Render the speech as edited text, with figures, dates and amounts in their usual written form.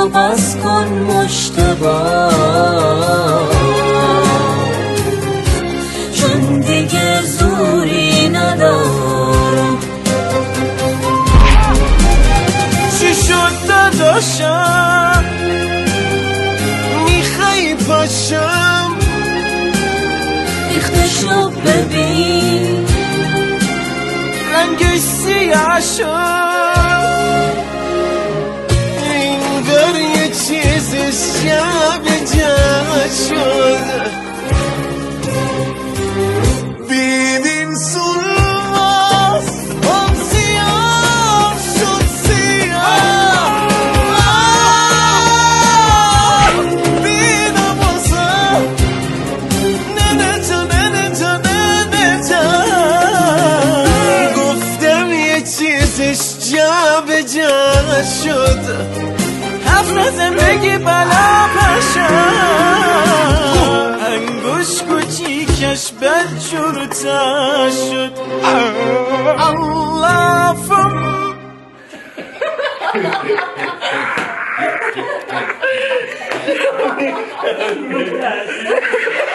بس کن مشتباه، چون دیگه زوری ندارم. چی شد داداشم میخوای پاشم؟ ریختشو ببین رنگش سیاه شد، انگار یه چیزش جا به جا شد. ببین سلواس اون سیاه شد سیاه، بیدم بازم ننه تو ننه تو ننه تو، گفتم یه چیزش جا به جا شد، حرف نزن بگی بلا پشم، انگوش کوچیکش بدجورتا شد. اللهم